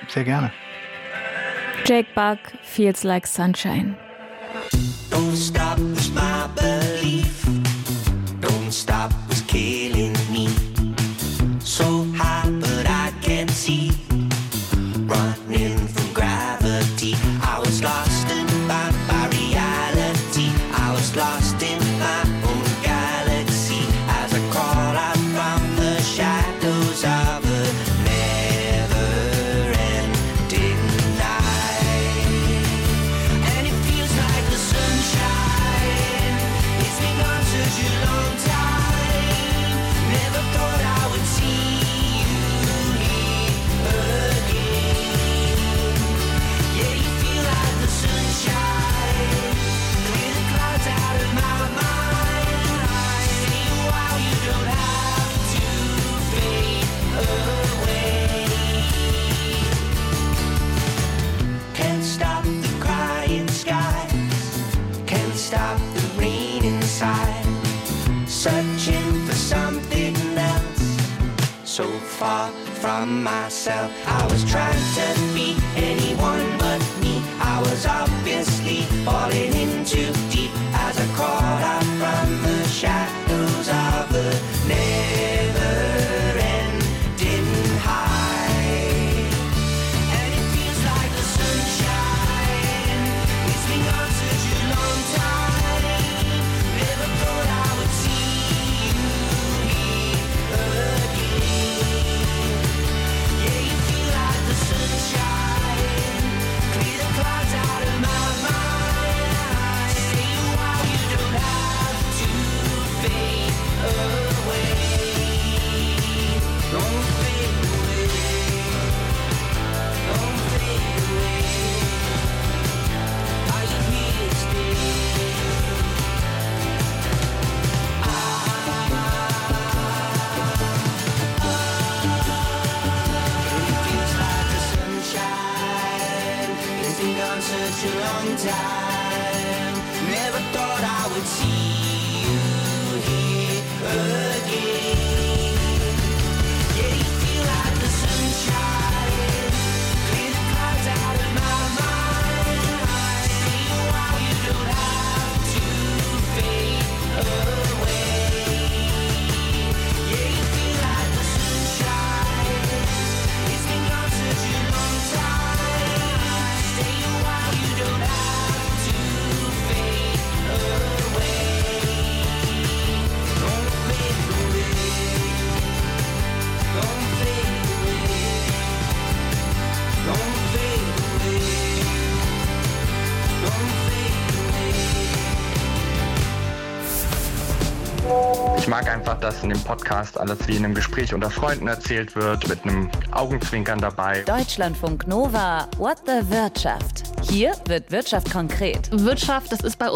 sehr gerne. Jake Buck, Feels Like Sunshine. Don't stop was my belief. Don't stop was killing me. So high but I can't see. Running from gravity. I was lost in my reality. I was lost in my own galaxy. As I crawl out from the shadows of a never-ending night. And it feels like the sunshine. It's been gone such a long time. Never thought I would see you here again. Yeah, you feel like the sunshine. Clear the clouds out of my mind. Stay a while, you don't have to fade away. Can't stop the crying skies. Can't stop the rain inside. Searching for something else. So far from myself. I was trying to be anyone but me. I was obviously falling in too deep as I crawled out from the shadows of a never-ending high. And it feels like the sunshine. It's been gone such a long time. Never thought I would see you here again. Yeah, you feel like the sunshine. Clear the clouds out of my mind. Stay a while, you don't have to fade away. Don't fade away. Don't fade away. Are you here to stay? It feels like the sunshine. It's been gone such a long time. Never thought I would see you here again. Yeah, you feel like the sunshine. Clear the clouds out of my mind. Stay a while, you don't have to fade away. Yeah, you feel like the sunshine. It's been gone such a long time. Stay a while, you don't have to fade away. Don't fade away. Don't fade away. Don't fade away. Don't fade away. Ich mag einfach, dass in dem Podcast alles wie in einem Gespräch unter Freunden erzählt wird, mit einem Augenzwinkern dabei. Deutschlandfunk Nova, What the Wirtschaft. Hier wird Wirtschaft konkret. Wirtschaft, das ist bei uns